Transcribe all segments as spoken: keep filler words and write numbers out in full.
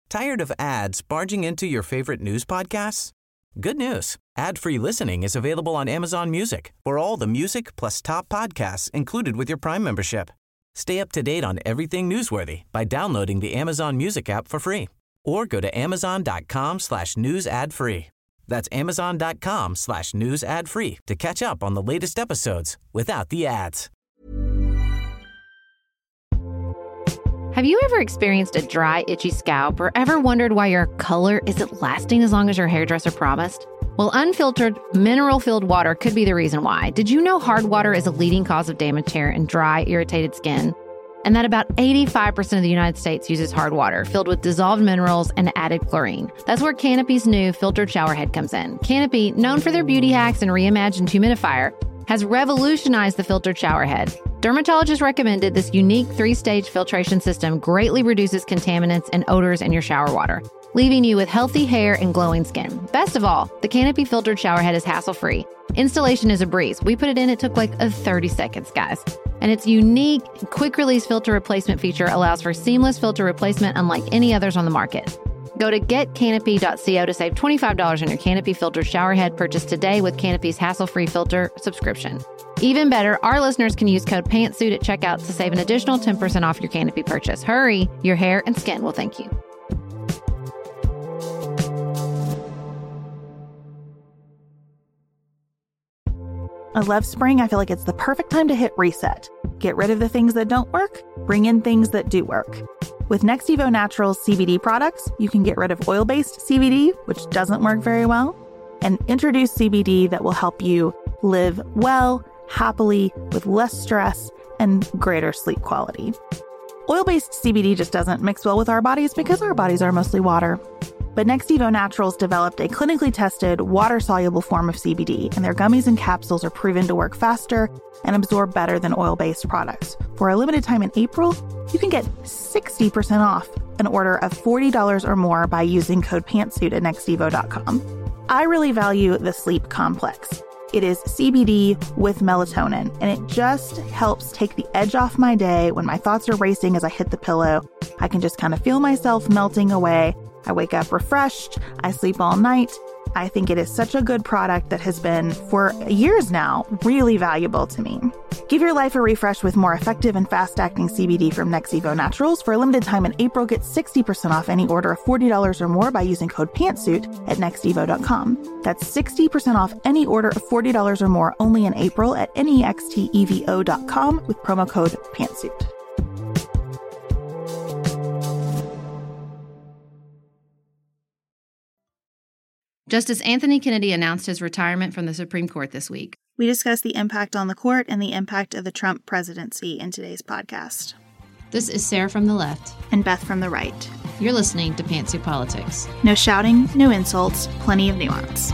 Tired of ads barging into your favorite news podcasts? Good news. Ad-free listening is available on Amazon Music for all the music plus top podcasts included with your Prime membership. Stay up to date on everything newsworthy by downloading the Amazon Music app for free or go to amazon.com slash news ad free. That's amazon.com slash news ad free to catch up on the latest episodes without the ads. Have you ever experienced a dry, itchy scalp or ever wondered why your color isn't lasting as long as your hairdresser promised? Well, unfiltered, mineral-filled water could be the reason why. Did you know hard water is a leading cause of damaged hair and dry, irritated skin? And that about eighty-five percent of the United States uses hard water filled with dissolved minerals and added chlorine. That's where Canopy's new filtered shower head comes in. Canopy, known for their beauty hacks and reimagined humidifier, has revolutionized the filtered shower head. Dermatologists recommended this unique three-stage filtration system greatly reduces contaminants and odors in your shower water, leaving you with healthy hair and glowing skin. Best of all, the Canopy filtered shower head is hassle-free. Installation is a breeze. We put it in, it took like a thirty seconds, guys. And its unique quick-release filter replacement feature allows for seamless filter replacement unlike any others on the market. Go to get canopy dot co to save twenty-five dollars on your Canopy filtered shower head purchase today with Canopy's hassle-free filter subscription. Even better, our listeners can use code PANTSUIT at checkout to save an additional ten percent off your Canopy purchase. Hurry, your hair and skin will thank you. I love spring. I feel like it's the perfect time to hit reset. Get rid of the things that don't work, bring in things that do work. With NextEvo Naturals C B D products, you can get rid of oil-based C B D, which doesn't work very well, and introduce C B D that will help you live well, happily, with less stress and greater sleep quality. Oil-based C B D just doesn't mix well with our bodies because our bodies are mostly water. But NextEvo Naturals developed a clinically tested, water-soluble form of C B D, and their gummies and capsules are proven to work faster and absorb better than oil-based products. For a limited time in April, you can get sixty percent off an order of forty dollars or more by using code PANTSUIT at nextevo dot com. I really value the Sleep Complex. It is C B D with melatonin, and it just helps take the edge off my day when my thoughts are racing as I hit the pillow. I can just kind of feel myself melting away. I wake up refreshed. I sleep all night. I think it is such a good product that has been, for years now, really valuable to me. Give your life a refresh with more effective and fast-acting C B D from NextEvo Naturals. For a limited time in April, get sixty percent off any order of forty dollars or more by using code PANTSUIT at nextevo dot com. That's sixty percent off any order of forty dollars or more only in April at nextevo dot com with promo code PANTSUIT. Justice Anthony Kennedy announced his retirement from the Supreme Court this week. We discuss the impact on the court and the impact of the Trump presidency in today's podcast. This is Sarah from the left. And Beth from the right. You're listening to Pantsuit Politics. No shouting, no insults, plenty of nuance.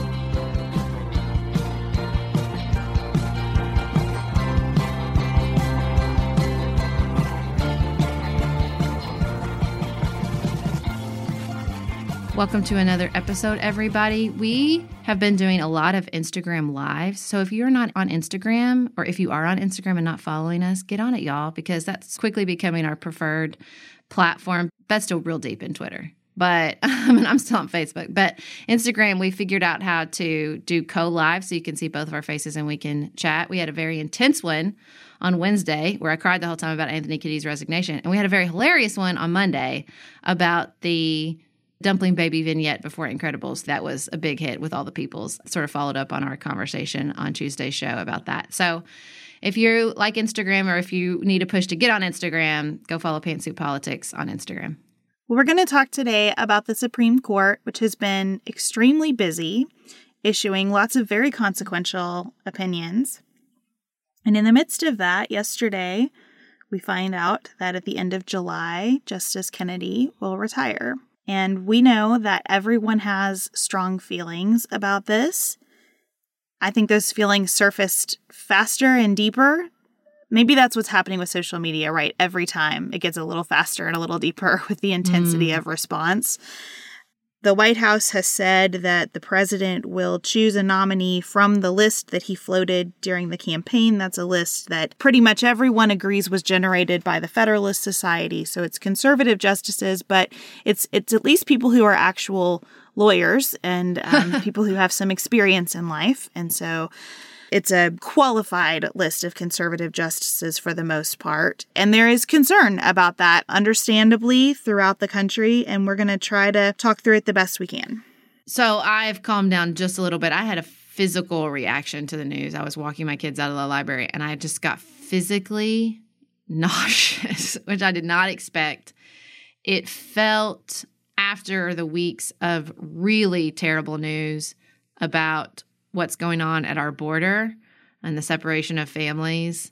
Welcome to another episode, everybody. We have been doing a lot of Instagram lives. So if you're not on Instagram, or if you are on Instagram and not following us, get on it, y'all, because that's quickly becoming our preferred platform. Beth's still real deep in Twitter, but I mean, I'm still on Facebook. But Instagram, we figured out how to do co-live so you can see both of our faces and we can chat. We had a very intense one on Wednesday where I cried the whole time about Anthony Kennedy's resignation. And we had a very hilarious one on Monday about the Dumpling Baby vignette before Incredibles. That was a big hit with all the peoples. Sort of followed up on our conversation on Tuesday's show about that. So if you like Instagram, or if you need a push to get on Instagram, go follow Pantsuit Politics on Instagram. We're going to talk today about the Supreme Court, which has been extremely busy, issuing lots of very consequential opinions. And in the midst of that, yesterday, we find out that at the end of July, Justice Kennedy will retire. And we know that everyone has strong feelings about this. I think those feelings surfaced faster and deeper. Maybe that's what's happening with social media, right? Every time it gets a little faster and a little deeper with the intensity mm. of response. The White House has said that the president will choose a nominee from the list that he floated during the campaign. That's a list that pretty much everyone agrees was generated by the Federalist Society. So it's conservative justices, but it's it's at least people who are actual lawyers and um, people who have some experience in life. And so it's a qualified list of conservative justices for the most part. And there is concern about that, understandably, throughout the country. And we're going to try to talk through it the best we can. So I've calmed down just a little bit. I had a physical reaction to the news. I was walking my kids out of the library, and I just got physically nauseous, which I did not expect. It felt, after the weeks of really terrible news about what's going on at our border and the separation of families,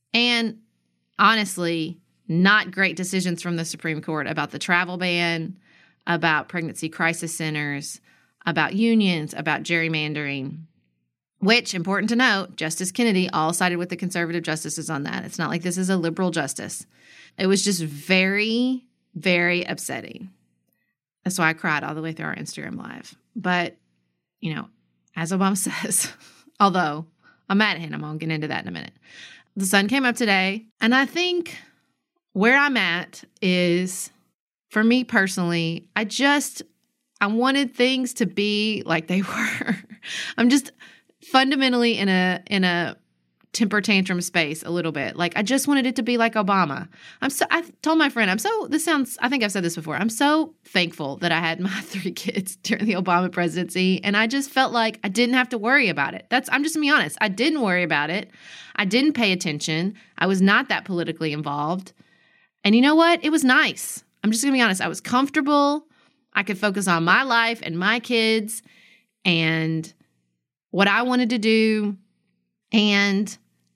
and honestly, not great decisions from the Supreme Court about the travel ban, about pregnancy crisis centers, about unions, about gerrymandering, which, important to note, Justice Kennedy all sided with the conservative justices on that. It's not like this is a liberal justice. It was just very, very upsetting. That's why I cried all the way through our Instagram Live. But, you know, as Obama says, although I'm mad at him, I'm going to get into that in a minute. The sun came up today, and I think where I'm at is, for me personally, I just, I wanted things to be like they were. I'm just fundamentally in a in a temper tantrum space a little bit. Like, I just wanted it to be like Obama. I'm so, I told my friend, I'm so, this sounds, I think I've said this before, I'm so thankful that I had my three kids during the Obama presidency, and I just felt like I didn't have to worry about it. That's, I'm just gonna be honest, I didn't worry about it. I didn't pay attention. I was not that politically involved. And you know what? It was nice. I'm just gonna be honest. I was comfortable. I could focus on my life and my kids and what I wanted to do. And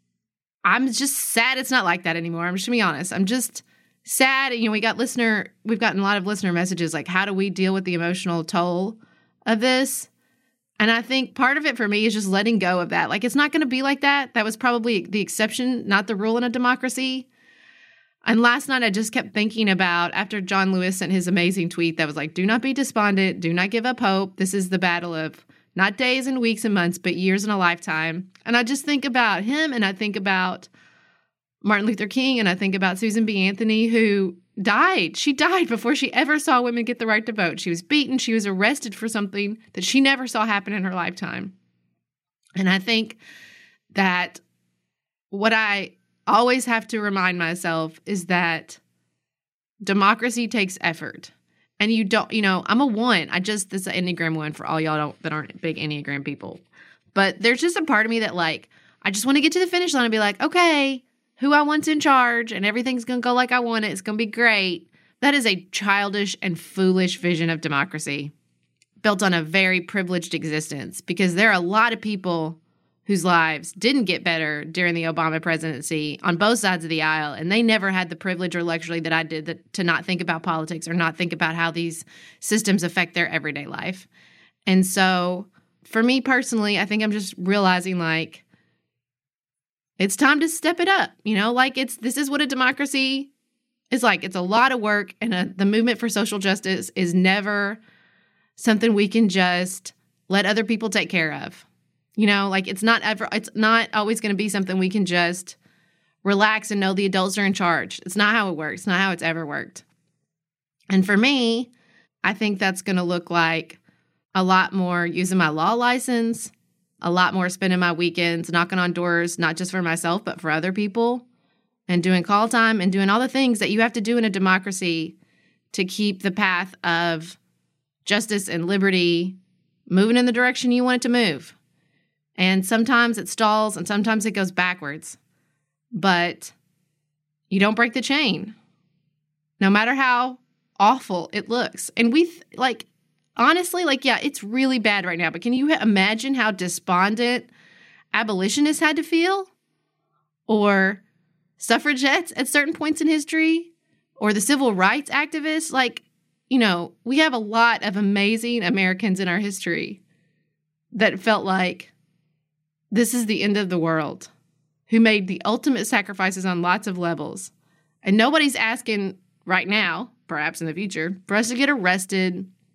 I'm just sad it's not like that anymore. I'm just gonna be honest. I'm just sad. You know, we got listener, we've gotten a lot of listener messages like, how do we deal with the emotional toll of this? And I think part of it for me is just letting go of that. Like, it's not gonna be like that. That was probably the exception, not the rule in a democracy. And last night I just kept thinking about, after John Lewis sent his amazing tweet that was like, do not be despondent, do not give up hope. This is the battle of not days and weeks and months, but years and a lifetime. And I just think about him, and I think about Martin Luther King, and I think about Susan B. Anthony, who died. She died before she ever saw women get the right to vote. She was beaten. She was arrested for something that she never saw happen in her lifetime. And I think that what I always have to remind myself is that democracy takes effort. And you don't, you know, I'm a one. I just, this is an Enneagram one for all y'all don't, that aren't big Enneagram people. But there's just a part of me that, like, I just want to get to the finish line and be like, okay, who I want's in charge and everything's going to go like I want it. It's going to be great. That is a childish and foolish vision of democracy built on a very privileged existence, because there are a lot of people whose lives didn't get better during the Obama presidency on both sides of the aisle, and they never had the privilege or luxury that I did that, to not think about politics or not think about how these systems affect their everyday life. And so for me personally, I think I'm just realizing, like, it's time to step it up. You know, like, it's this is what a democracy is like. It's a lot of work, and a, the movement for social justice is never something we can just let other people take care of. You know, like, it's not ever, it's not always going to be something we can just relax and know the adults are in charge. It's not how it works. It's not how it's ever worked. And for me, I think that's going to look like a lot more using my law license, a lot more spending my weekends knocking on doors, not just for myself, but for other people, and doing call time and doing all the things that you have to do in a democracy to keep the path of justice and liberty moving in the direction you want it to move. And sometimes it stalls and sometimes it goes backwards. But you don't break the chain, no matter how awful it looks. And we, th- like, honestly, like, yeah, it's really bad right now. But can you imagine how despondent abolitionists had to feel? Or suffragettes at certain points in history? Or the civil rights activists? Like, you know, we have a lot of amazing Americans in our history that felt like this is the end of the world, who made the ultimate sacrifices on lots of levels. And nobody's asking right now, perhaps in the future, for us to get arrested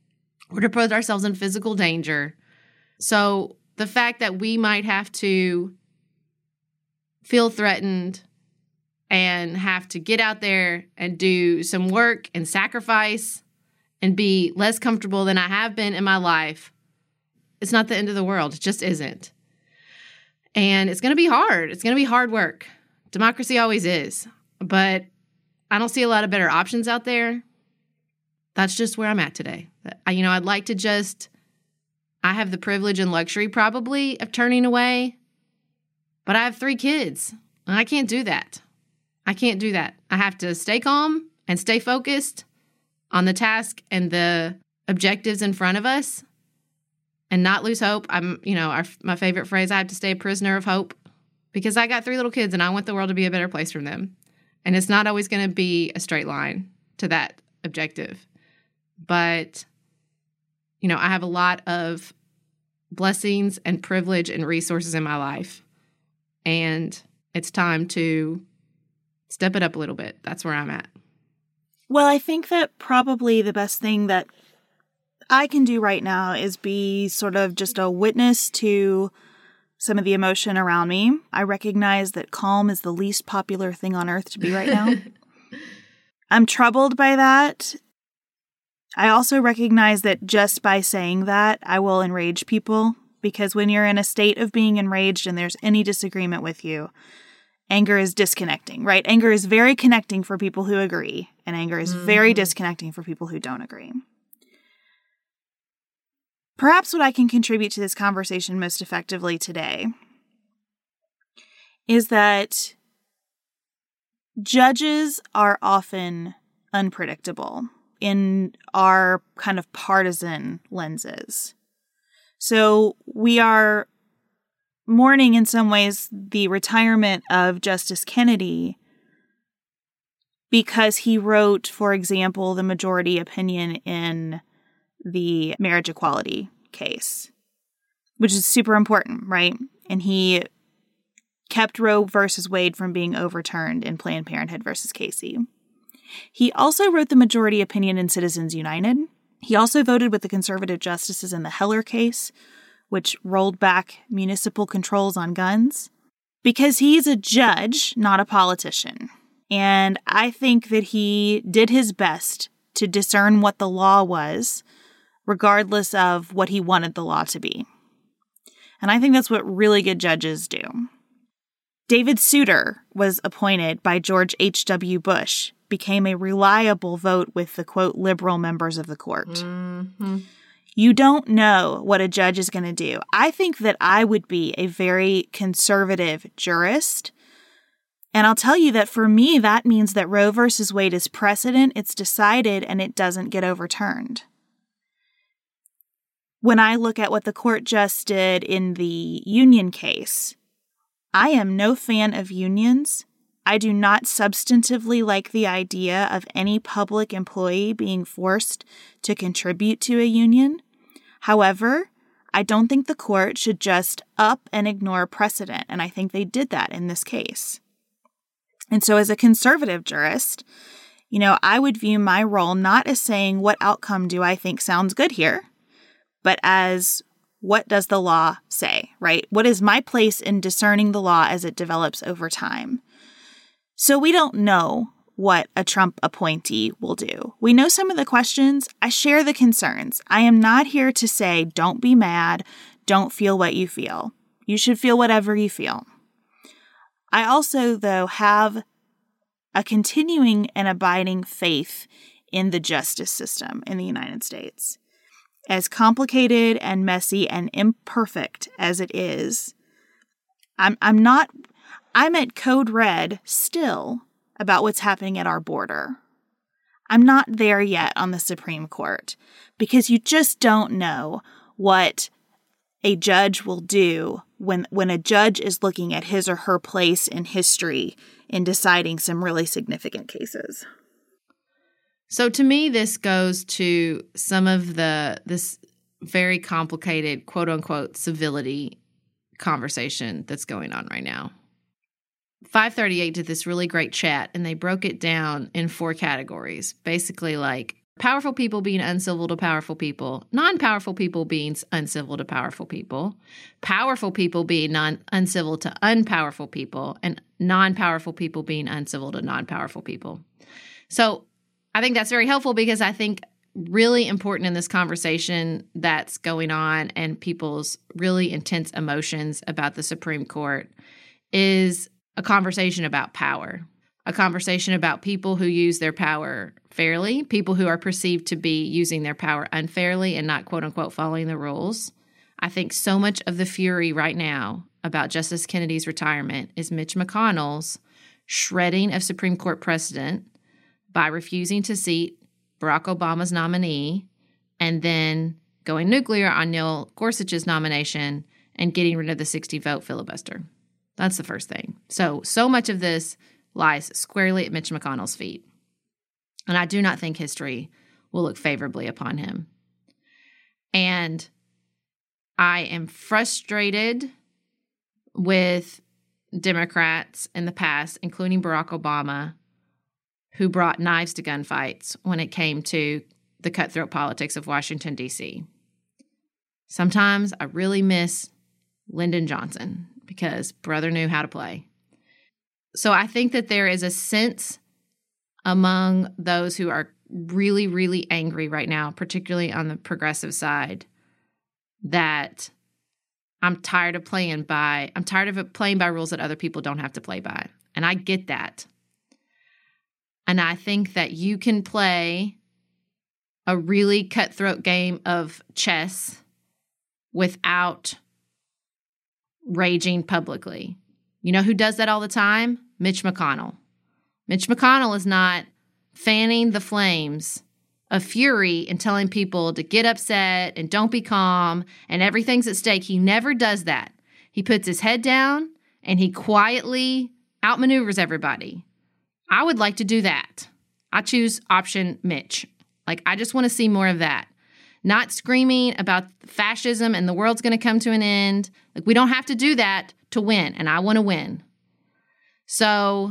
or to put ourselves in physical danger. So the fact that we might have to feel threatened and have to get out there and do some work and sacrifice and be less comfortable than I have been in my life, it's not the end of the world. It just isn't. And it's going to be hard. It's going to be hard work. Democracy always is. But I don't see a lot of better options out there. That's just where I'm at today. I, you know, I'd like to just, I have the privilege and luxury probably of turning away, but I have three kids and I can't do that. I can't do that. I have to stay calm and stay focused on the task and the objectives in front of us and not lose hope. I'm, you know, our, my favorite phrase, I have to stay a prisoner of hope because I got three little kids and I want the world to be a better place for them. And it's not always going to be a straight line to that objective. But, you know, I have a lot of blessings and privilege and resources in my life. And it's time to step it up a little bit. That's where I'm at. Well, I think that probably the best thing that I can do right now is be sort of just a witness to some of the emotion around me. I recognize that calm is the least popular thing on earth to be right now. I'm troubled by that. I also recognize that just by saying that, I will enrage people, because when you're in a state of being enraged and there's any disagreement with you, anger is disconnecting, right? Anger is very connecting for people who agree, and anger is mm-hmm. very disconnecting for people who don't agree. Perhaps what I can contribute to this conversation most effectively today is that judges are often unpredictable in our kind of partisan lenses. So we are mourning in some ways the retirement of Justice Kennedy because he wrote, for example, the majority opinion in the marriage equality case, which is super important, right? And he kept Roe versus Wade from being overturned in Planned Parenthood versus Casey. He also wrote the majority opinion in Citizens United. He also voted with the conservative justices in the Heller case, which rolled back municipal controls on guns, because he's a judge, not a politician. And I think that he did his best to discern what the law was, regardless of what he wanted the law to be. And I think that's what really good judges do. David Souter was appointed by George H W Bush, became a reliable vote with the, quote, liberal members of the court. Mm-hmm. You don't know what a judge is going to do. I think that I would be a very conservative jurist. And I'll tell you that for me, that means that Roe versus Wade is precedent, it's decided, and it doesn't get overturned. When I look at what the court just did in the union case, I am no fan of unions. I do not substantively like the idea of any public employee being forced to contribute to a union. However, I don't think the court should just up and ignore precedent, and I think they did that in this case. And so as a conservative jurist, you know, I would view my role not as saying what outcome do I think sounds good here, but as what does the law say, right? What is my place in discerning the law as it develops over time? So we don't know what a Trump appointee will do. We know some of the questions. I share the concerns. I am not here to say, don't be mad, don't feel what you feel. You should feel whatever you feel. I also, though, have a continuing and abiding faith in the justice system in the United States. As complicated and messy and imperfect as it is, I'm I'm not I'm at code red still about what's happening at our border. I'm not there yet on the Supreme Court because you just don't know what a judge will do when when a judge is looking at his or her place in history in deciding some really significant cases. So to me, this goes to some of the this very complicated, quote unquote, civility conversation that's going on right now. five thirty-eight did this really great chat, and they broke it down in four categories. Basically, like Powerful people being uncivil to powerful people. Non-powerful people being uncivil to powerful people. Powerful people being non uncivil to unpowerful people. And non-powerful people being uncivil to non-powerful people. So I think that's very helpful because I think really important in this conversation that's going on and people's really intense emotions about the Supreme Court is a conversation about power. A conversation about people who use their power fairly, people who are perceived to be using their power unfairly and not, quote unquote, following the rules. I think so much of the fury right now about Justice Kennedy's retirement is Mitch McConnell's shredding of Supreme Court precedent by refusing to seat Barack Obama's nominee and then going nuclear on Neil Gorsuch's nomination and getting rid of the sixty-vote filibuster. That's the first thing. So, so much of this lies squarely at Mitch McConnell's feet. And I do not think history will look favorably upon him. And I am frustrated with Democrats in the past, including Barack Obama, who brought knives to gunfights when it came to the cutthroat politics of Washington, D C. Sometimes I really miss Lyndon Johnson because brother knew how to play. So I think that there is a sense among those who are really, really angry right now, particularly on the progressive side, that I'm tired of playing by, I'm tired of playing by rules that other people don't have to play by. And I get that. And I think that you can play a really cutthroat game of chess without raging publicly. You know who does that all the time? Mitch McConnell. Mitch McConnell is not fanning the flames of fury and telling people to get upset and don't be calm and everything's at stake. He never does that. He puts his head down and he quietly outmaneuvers everybody. I would like to do that. I choose option Mitch. Like, I just want to see more of that. Not screaming about fascism and the world's going to come to an end. Like, we don't have to do that to win, and I want to win. So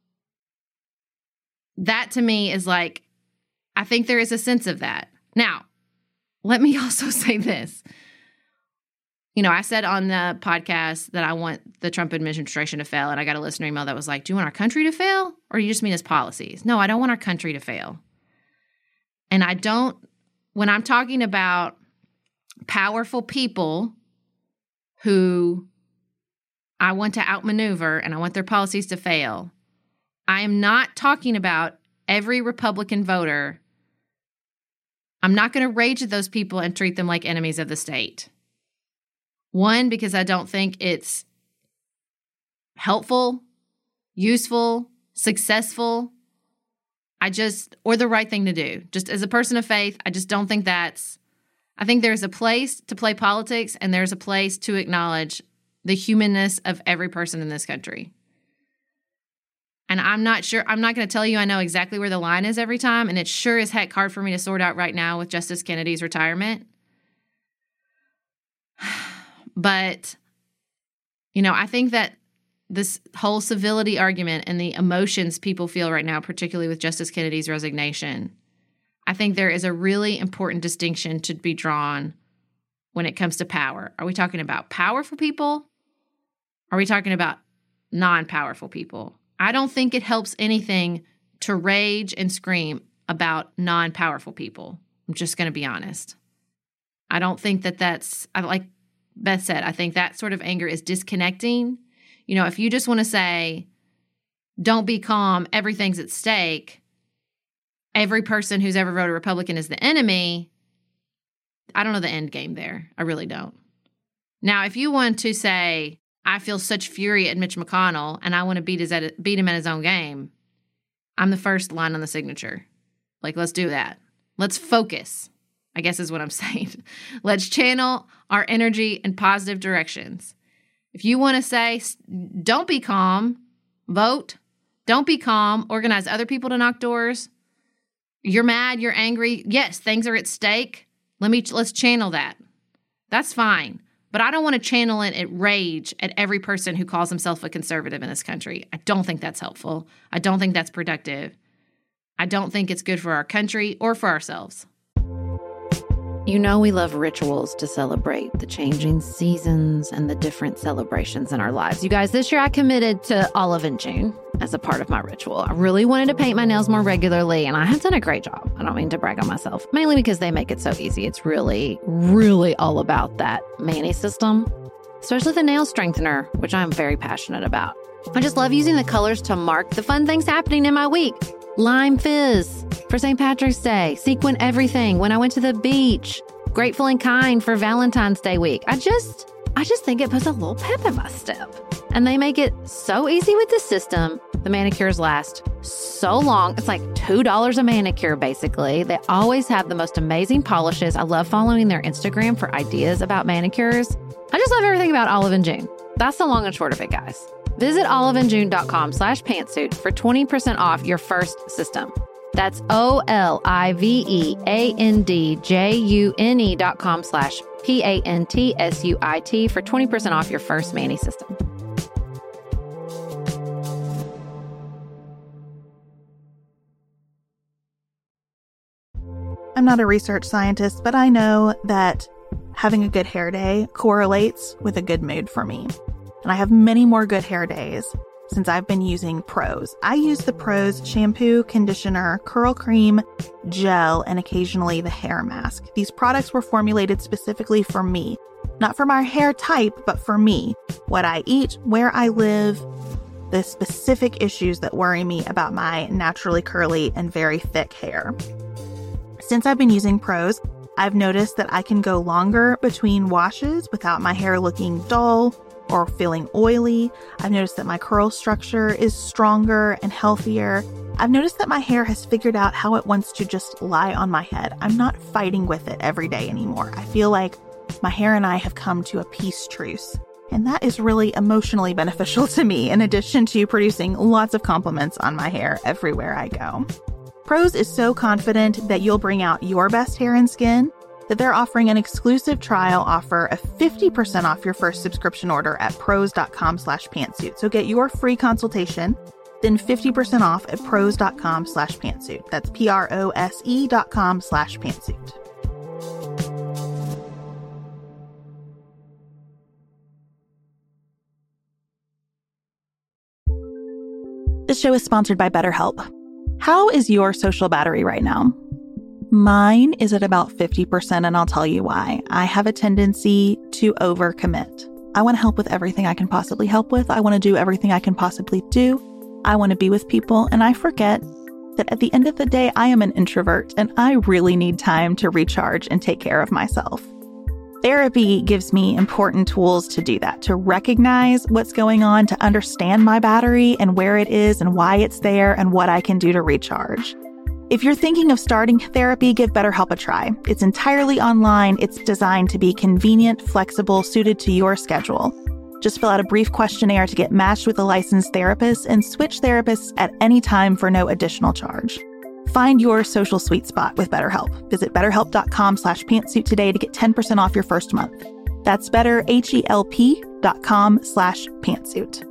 that to me is like, I think there is a sense of that. Now, let me also say this. You know, I said on the podcast that I want the Trump administration to fail, and I got a listener email that was like, do you want our country to fail, or do you just mean his policies? No, I don't want our country to fail. And I don't, when I'm talking about powerful people who I want to outmaneuver and I want their policies to fail, I am not talking about every Republican voter. I'm not going to rage at those people and treat them like enemies of the state. One, because I don't think it's helpful, useful, successful. I just, or the right thing to do. Just as a person of faith, I just don't think that's, I think there's a place to play politics and there's a place to acknowledge the humanness of every person in this country. And I'm not sure, I'm not going to tell you I know exactly where the line is every time, and it's sure as heck hard for me to sort out right now with Justice Kennedy's retirement. But, you know, I think that this whole civility argument and the emotions people feel right now, particularly with Justice Kennedy's resignation, I think there is a really important distinction to be drawn when it comes to power. Are we talking about powerful people? Are we talking about non-powerful people? I don't think it helps anything to rage and scream about non-powerful people. I'm just going to be honest. I don't think that that's, I like Beth said, I think that sort of anger is disconnecting. You know, if you just want to say, don't be calm, everything's at stake, every person who's ever voted Republican is the enemy, I don't know the end game there. I really don't. Now, if you want to say, I feel such fury at Mitch McConnell and I want to beat his at, beat him at his own game, I'm the first line on the signature. Like, let's do that. Let's focus, I guess is what I'm saying. Let's channel our energy in positive directions. If you want to say, don't be calm, vote, don't be calm, organize other people to knock doors, you're mad, you're angry, yes, things are at stake, let me, let's channel that. That's fine. But I don't want to channel it at rage at every person who calls himself a conservative in this country. I don't think that's helpful. I don't think that's productive. I don't think it's good for our country or for ourselves. You know we love rituals to celebrate the changing seasons and the different celebrations in our lives. You guys, this year I committed to Olive in June as a part of my ritual. I really wanted to paint my nails more regularly, and I have done a great job. I don't mean to brag on myself, mainly because they make it so easy. It's really, really all about that Mani system, especially the nail strengthener, which I'm very passionate about. I just love using the colors to mark the fun things happening in my week. Lime Fizz for Saint Patrick's Day, Sequin Everything when I went to the beach, Grateful and Kind for Valentine's Day week. I just, I just think it puts a little pep in my step. And they make it so easy with the system. The manicures last so long. It's like two dollars a manicure, basically. They always have the most amazing polishes. I love following their Instagram for ideas about manicures. I just love everything about Olive in June. That's the long and short of it, guys. Visit oliveinjune.com slash pantsuit for twenty percent off your first system. That's O-L-I-V-E-A-N-D-J-U-N-E dot com slash P-A-N-T-S-U-I-T for twenty percent off your first Mani system. I'm not a research scientist, but I know that having a good hair day correlates with a good mood for me. And I have many more good hair days since I've been using Prose. I use the Prose shampoo, conditioner, curl cream, gel, and occasionally the hair mask. These products were formulated specifically for me, not for my hair type, but for me, what I eat, where I live, the specific issues that worry me about my naturally curly and very thick hair. Since I've been using Prose, I've noticed that I can go longer between washes without my hair looking dull or feeling oily. I've noticed that my curl structure is stronger and healthier. I've noticed that my hair has figured out how it wants to just lie on my head. I'm not fighting with it every day anymore. I feel like my hair and I have come to a peace truce. And that is really emotionally beneficial to me, in addition to producing lots of compliments on my hair everywhere I go. Prose is so confident that you'll bring out your best hair and skin that they're offering an exclusive trial offer of fifty percent off your first subscription order at prose.com slash pantsuit. So get your free consultation, then fifty percent off at prose.com slash pantsuit. That's P-R-O-S-E dot com slash pantsuit. This show is sponsored by BetterHelp. How is your social battery right now? Mine is at about fifty percent, and I'll tell you why. I have a tendency to overcommit. I want to help with everything I can possibly help with. I want to do everything I can possibly do. I want to be with people, and I forget that at the end of the day, I am an introvert, and I really need time to recharge and take care of myself. Therapy gives me important tools to do that, to recognize what's going on, to understand my battery and where it is and why it's there and what I can do to recharge. If you're thinking of starting therapy, give BetterHelp a try. It's entirely online. It's designed to be convenient, flexible, suited to your schedule. Just fill out a brief questionnaire to get matched with a licensed therapist and switch therapists at any time for no additional charge. Find your social sweet spot with BetterHelp. Visit betterhelp.com slash pantsuit today to get ten percent off your first month. That's betterhelp.com slash pantsuit.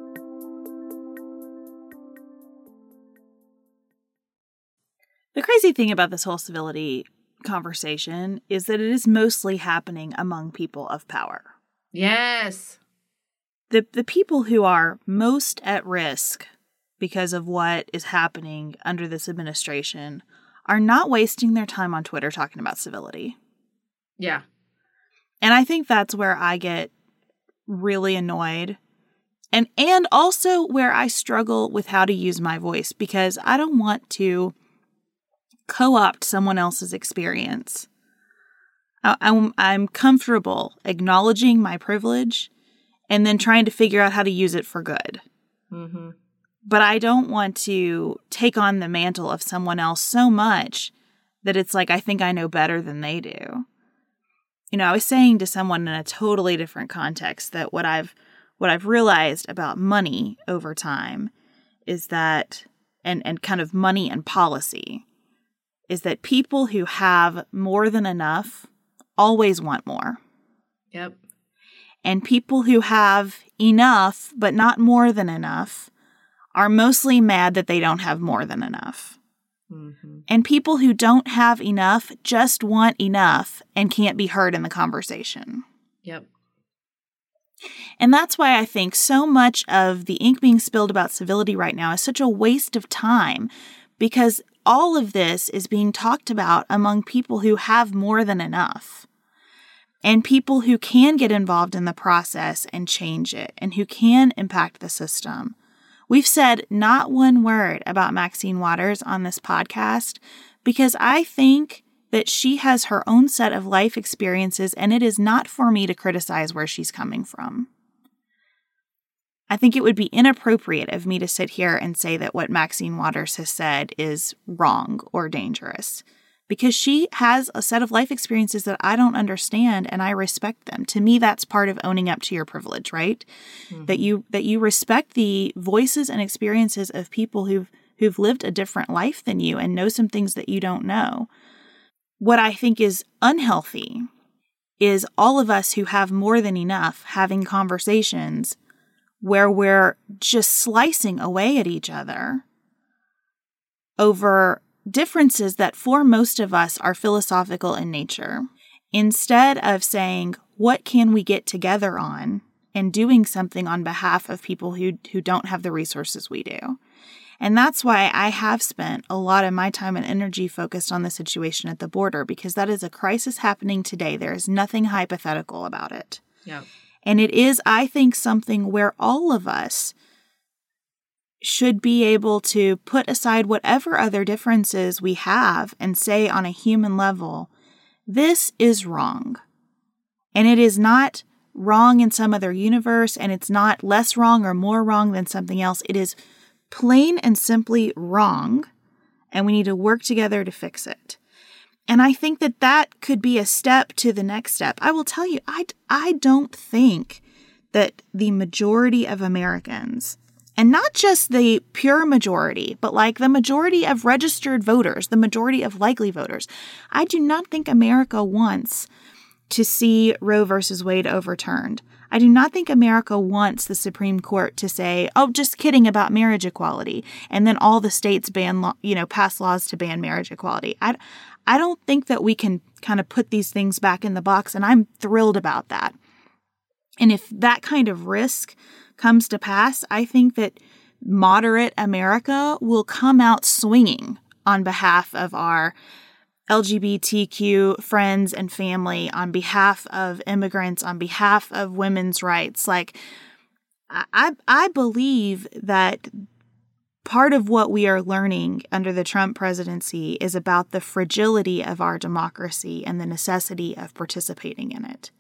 The crazy thing about this whole civility conversation is that it is mostly happening among people of power. Yes. The the people who are most at risk because of what is happening under this administration are not wasting their time on Twitter talking about civility. Yeah. And I think that's where I get really annoyed. And and also where I struggle with how to use my voice, because I don't want to co-opt someone else's experience. I, I'm, I'm comfortable acknowledging my privilege and then trying to figure out how to use it for good. Mm-hmm. But I don't want to take on the mantle of someone else so much that it's like I think I know better than they do. You know, I was saying to someone in a totally different context that what I've what I've realized about money over time is that, and, and kind of money and policy, is that people who have more than enough always want more. Yep. And people who have enough, but not more than enough, are mostly mad that they don't have more than enough. Mm-hmm. And people who don't have enough just want enough and can't be heard in the conversation. Yep. And that's why I think so much of the ink being spilled about civility right now is such a waste of time, because all of this is being talked about among people who have more than enough, and people who can get involved in the process and change it, and who can impact the system. We've said not one word about Maxine Waters on this podcast because I think that she has her own set of life experiences, and it is not for me to criticize where she's coming from. I think it would be inappropriate of me to sit here and say that what Maxine Waters has said is wrong or dangerous, because she has a set of life experiences that I don't understand, and I respect them. To me, that's part of owning up to your privilege, right? Mm-hmm. That you that you respect the voices and experiences of people who've who've lived a different life than you and know some things that you don't know. What I think is unhealthy is all of us who have more than enough having conversations where we're just slicing away at each other over differences that for most of us are philosophical in nature, instead of saying, what can we get together on, and doing something on behalf of people who, who don't have the resources we do. And that's why I have spent a lot of my time and energy focused on the situation at the border, because that is a crisis happening today. There is nothing hypothetical about it. Yeah. And it is, I think, something where all of us should be able to put aside whatever other differences we have and say on a human level, this is wrong. And it is not wrong in some other universe, and it's not less wrong or more wrong than something else. It is plain and simply wrong, and we need to work together to fix it. And I think that that could be a step to the next step. I will tell you, I, I don't think that the majority of Americans, and not just the pure majority, but like the majority of registered voters, the majority of likely voters, I do not think America wants to see Roe versus Wade overturned. I do not think America wants the Supreme Court to say, oh, just kidding about marriage equality, and then all the states ban, law, you know, pass laws to ban marriage equality. I, I don't think that we can kind of put these things back in the box, and I'm thrilled about that. And if that kind of risk comes to pass, I think that moderate America will come out swinging on behalf of our L G B T Q friends and family, on behalf of immigrants, on behalf of women's rights. Like, I, I believe that part of what we are learning under the Trump presidency is about the fragility of our democracy and the necessity of participating in it.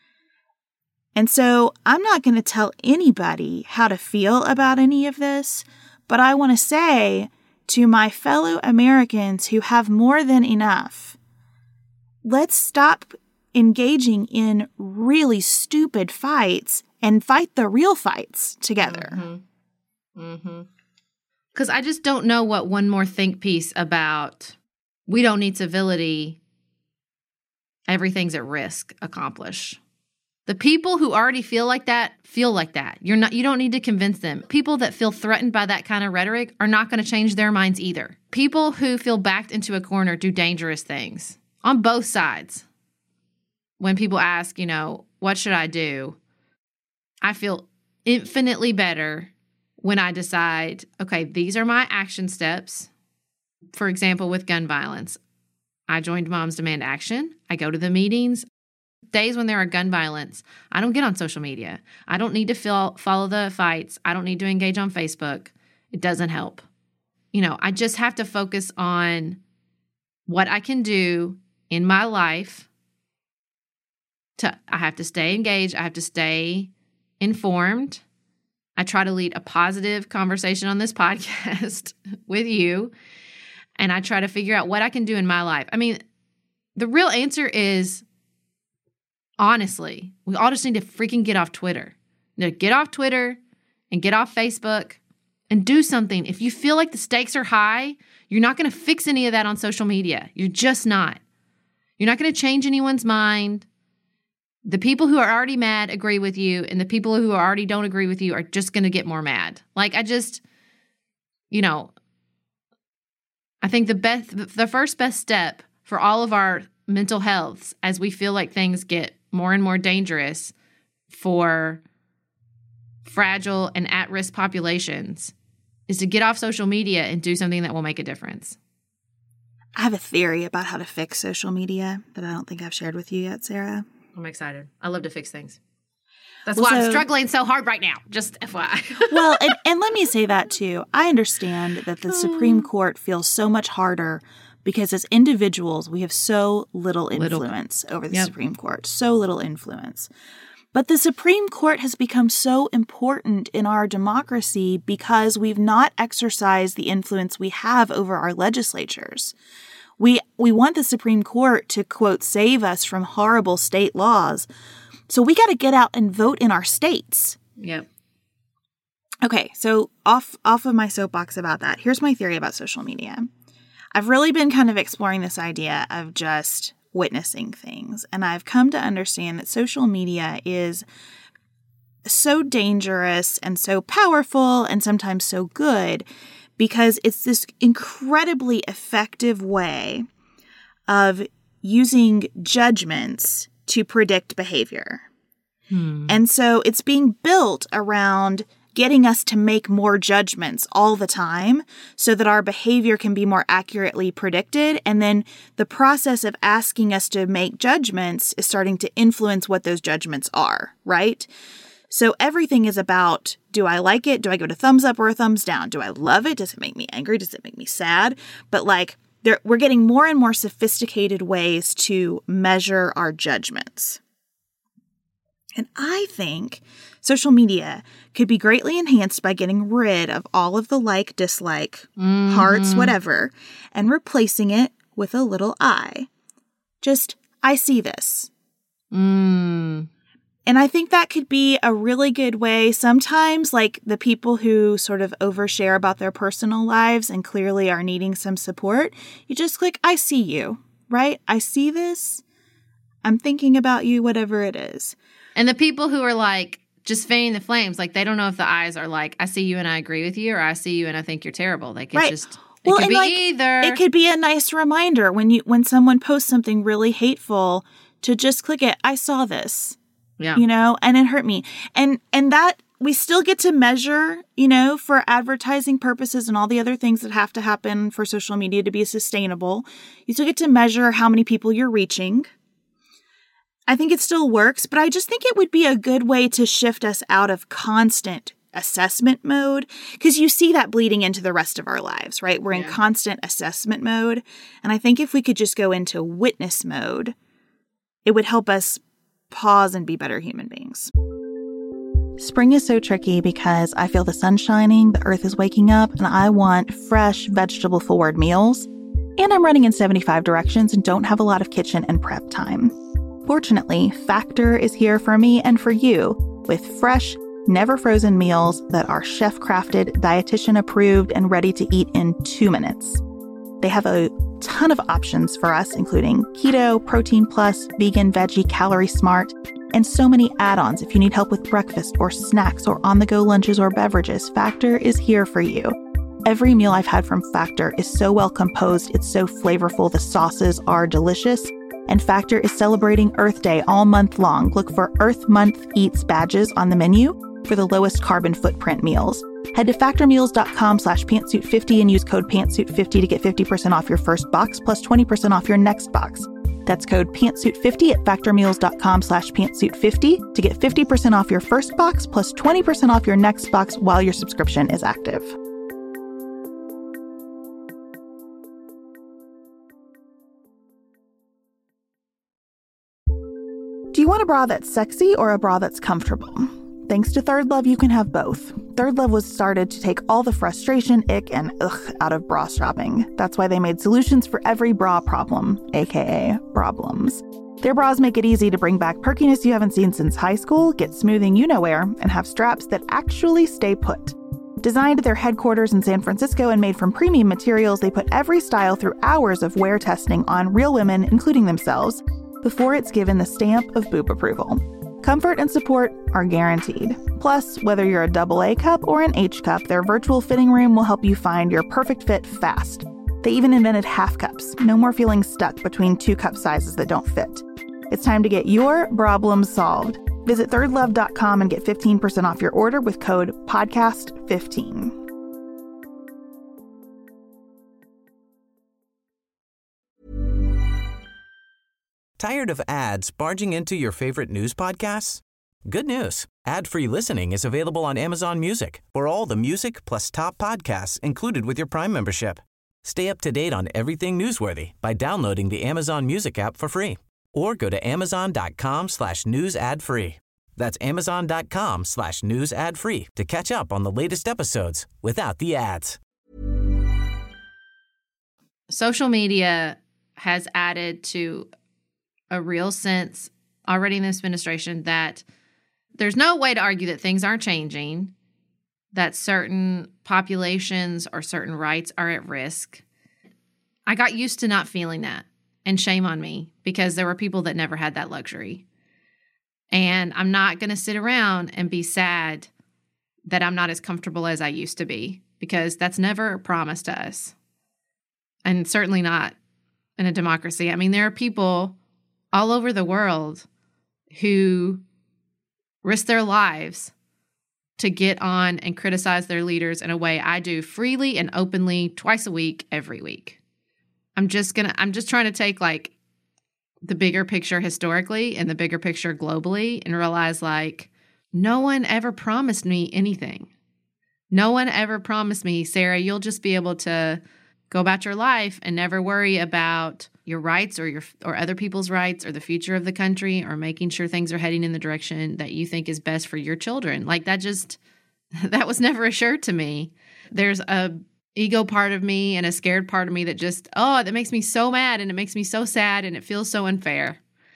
And so I'm not going to tell anybody how to feel about any of this, but I want to say to my fellow Americans who have more than enough, let's stop engaging in really stupid fights and fight the real fights together. Mm-hmm. Mm-hmm. Because I just don't know what one more think piece about we don't need civility, everything's at risk accomplish. The people who already feel like that feel like that. You're not. You don't need to convince them. People that feel threatened by that kind of rhetoric are not going to change their minds either. People who feel backed into a corner do dangerous things on both sides. When people ask, you know, what should I do? I feel infinitely better when I decide, okay, these are my action steps. For example, with gun violence, I joined Moms Demand Action. I go to the meetings. Days when there are gun violence, I don't get on social media. I don't need to feel, follow the fights. I don't need to engage on Facebook. It doesn't help. You know, I just have to focus on what I can do in my life. To, I have to stay engaged. I have to stay informed. I try to lead a positive conversation on this podcast with you. And I try to figure out what I can do in my life. I mean, the real answer is, honestly, we all just need to freaking get off Twitter. You know, get off Twitter and get off Facebook and do something. If you feel like the stakes are high, you're not going to fix any of that on social media. You're just not. You're not going to change anyone's mind. The people who are already mad agree with you, and the people who already don't agree with you are just going to get more mad. Like, I just, you know, I think the best, the first best step for all of our mental healths as we feel like things get more and more dangerous for fragile and at-risk populations is to get off social media and do something that will make a difference. I have a theory about how to fix social media that I don't think I've shared with you yet, Sarah. I'm excited. I love to fix things. That's well, why so, I'm struggling so hard right now. Just F Y I. Well, and, and let me say that too. I understand that the Supreme Court feels so much harder because as individuals, we have so little influence little. over the yep. Supreme Court, so little influence. But the Supreme Court has become so important in our democracy because we've not exercised the influence we have over our legislatures. We we want the Supreme Court to, quote, save us from horrible state laws. So we got to get out and vote in our states. Yep. Okay, so off off of my soapbox about that, here's my theory about social media. I've really been kind of exploring this idea of just witnessing things. And I've come to understand that social media is so dangerous and so powerful and sometimes so good because it's this incredibly effective way of using judgments to predict behavior. Hmm. And so it's being built around getting us to make more judgments all the time so that our behavior can be more accurately predicted. And then the process of asking us to make judgments is starting to influence what those judgments are, right? So everything is about, do I like it? Do I give it a thumbs up or a thumbs down? Do I love it? Does it make me angry? Does it make me sad? But like, there, we're getting more and more sophisticated ways to measure our judgments. And I think social media could be greatly enhanced by getting rid of all of the like, dislike, mm-hmm. hearts, whatever, and replacing it with a little I. Just, I see this. Mm. And I think that could be a really good way. Sometimes, like the people who sort of overshare about their personal lives and clearly are needing some support, you just click, I see you, right? I see this. I'm thinking about you, whatever it is. And the people who are like just fanning the flames, like they don't know if the eyes are like, I see you and I agree with you, or I see you and I think you're terrible. Like it's right. just, it well, could be like, either. It could be a nice reminder when you when someone posts something really hateful to just click it. I saw this, yeah, you know, and it hurt me. And and that we still get to measure, you know, for advertising purposes and all the other things that have to happen for social media to be sustainable. You still get to measure how many people you're reaching. I think it still works, but I just think it would be a good way to shift us out of constant assessment mode because you see that bleeding into the rest of our lives, right? We're in yeah. constant assessment mode. And I think if we could just go into witness mode, it would help us pause and be better human beings. Spring is so tricky because I feel the sun shining, the earth is waking up, and I want fresh vegetable-forward meals. And I'm running in seventy-five directions and don't have a lot of kitchen and prep time. Fortunately, Factor is here for me and for you with fresh, never frozen meals that are chef-crafted, dietitian-approved, and ready to eat in two minutes. They have a ton of options for us, including keto, protein plus, vegan, veggie, calorie smart, and so many add-ons if you need help with breakfast or snacks or on-the-go lunches or beverages. Factor is here for you. Every meal I've had from Factor is so well composed, it's so flavorful, the sauces are delicious. And Factor is celebrating Earth Day all month long. Look for Earth Month Eats badges on the menu for the lowest carbon footprint meals. Head to factormeals.com slash pantsuit50 and use code pantsuit fifty to get fifty percent off your first box plus twenty percent off your next box. That's code pantsuit fifty at factormeals.com slash pantsuit50 to get fifty percent off your first box plus twenty percent off your next box while your subscription is active. Do you want a bra that's sexy or a bra that's comfortable? Thanks to Third Love, you can have both. Third Love was started to take all the frustration, ick, and ugh out of bra shopping. That's why they made solutions for every bra problem, aka problems. Their bras make it easy to bring back perkiness you haven't seen since high school, get smoothing you-know-where, and have straps that actually stay put. Designed at their headquarters in San Francisco and made from premium materials, they put every style through hours of wear testing on real women, including themselves, before it's given the stamp of boob approval. Comfort and support are guaranteed. Plus, whether you're a double A cup or an H cup, their virtual fitting room will help you find your perfect fit fast. They even invented half cups. No more feeling stuck between two cup sizes that don't fit. It's time to get your problem solved. Visit third love dot com and get fifteen percent off your order with code podcast fifteen. Tired of ads barging into your favorite news podcasts? Good news. Ad-free listening is available on Amazon Music for all the music plus top podcasts included with your Prime membership. Stay up to date on everything newsworthy by downloading the Amazon Music app for free or go to amazon.com slash news ad free. That's amazon.com slash news ad free to catch up on the latest episodes without the ads. Social media has added to a real sense already in this administration that there's no way to argue that things aren't changing, that certain populations or certain rights are at risk. I got used to not feeling that, and shame on me, because there were people that never had that luxury. And I'm not going to sit around and be sad that I'm not as comfortable as I used to be, because that's never promised to us. And certainly not in a democracy. I mean, there are people all over the world who risk their lives to get on and criticize their leaders in a way I do freely and openly twice a week, every week. I'm just gonna, I'm just trying to take like the bigger picture historically and the bigger picture globally and realize like no one ever promised me anything. No one ever promised me, Sarah, you'll just be able to go about your life and never worry about your rights or your or other people's rights or the future of the country or making sure things are heading in the direction that you think is best for your children. Like that just, that was never assured to me. There's a ego part of me and a scared part of me that just, oh, that makes me so mad and it makes me so sad and it feels so unfair.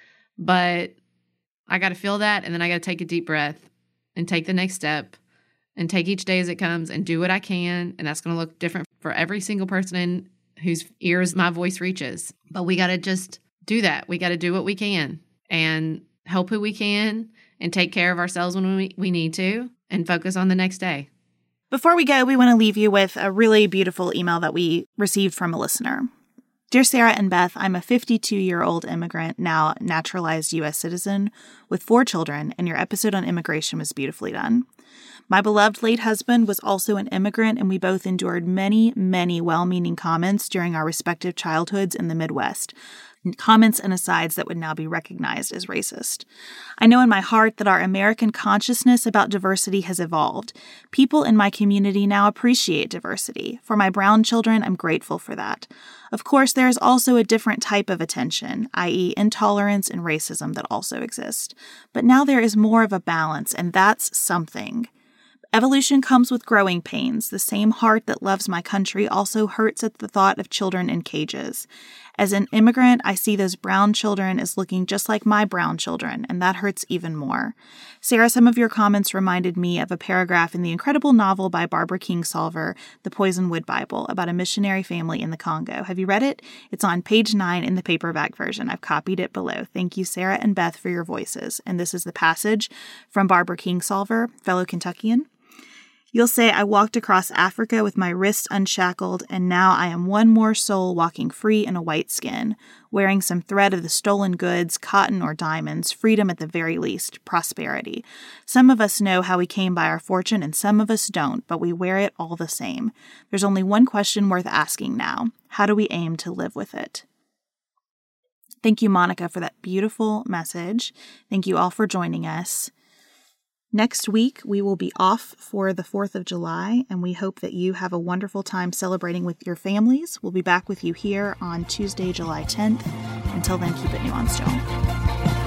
But I got to feel that, and then I got to take a deep breath and take the next step and take each day as it comes and do what I can. And that's going to look different for every single person in whose ears my voice reaches. But we got to just do that. We got to do what we can and help who we can and take care of ourselves when we, we need to and focus on the next day. Before we go, we want to leave you with a really beautiful email that we received from a listener. Dear Sarah and Beth, I'm a fifty-two-year-old immigrant, now naturalized U S citizen with four children, and your episode on immigration was beautifully done. My beloved late husband was also an immigrant, and we both endured many, many well-meaning comments during our respective childhoods in the Midwest. Comments and asides that would now be recognized as racist. I know in my heart that our American consciousness about diversity has evolved. People in my community now appreciate diversity. For my brown children, I'm grateful for that. Of course, there is also a different type of attention, that is intolerance and racism that also exist. But now there is more of a balance, and that's something. Evolution comes with growing pains. The same heart that loves my country also hurts at the thought of children in cages. As an immigrant, I see those brown children as looking just like my brown children, and that hurts even more. Sarah, some of your comments reminded me of a paragraph in the incredible novel by Barbara Kingsolver, The Poisonwood Bible, about a missionary family in the Congo. Have you read it? It's on page nine in the paperback version. I've copied it below. Thank you, Sarah and Beth, for your voices. And this is the passage from Barbara Kingsolver, fellow Kentuckian. You'll say, I walked across Africa with my wrists unshackled, and now I am one more soul walking free in a white skin, wearing some thread of the stolen goods, cotton or diamonds, freedom at the very least, prosperity. Some of us know how we came by our fortune, and some of us don't, but we wear it all the same. There's only one question worth asking now. How do we aim to live with it? Thank you, Monica, for that beautiful message. Thank you all for joining us. Next week, we will be off for the fourth of July, and we hope that you have a wonderful time celebrating with your families. We'll be back with you here on Tuesday, July tenth. Until then, keep it nuanced, y'all.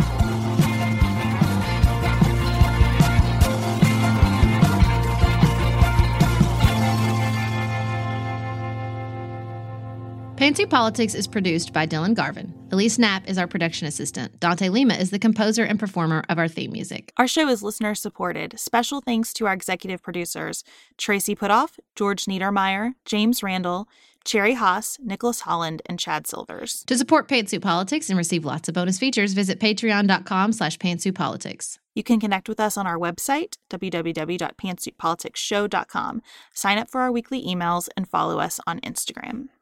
Pantsuit Politics is produced by Dylan Garvin. Elise Knapp is our production assistant. Dante Lima is the composer and performer of our theme music. Our show is listener-supported. Special thanks to our executive producers, Tracy Putoff, George Niedermeyer, James Randall, Cherry Haas, Nicholas Holland, and Chad Silvers. To support Pantsuit Politics and receive lots of bonus features, visit patreon.com slash pantsuitpolitics. You can connect with us on our website, w w w dot pantsuit politics show dot com. Sign up for our weekly emails and follow us on Instagram.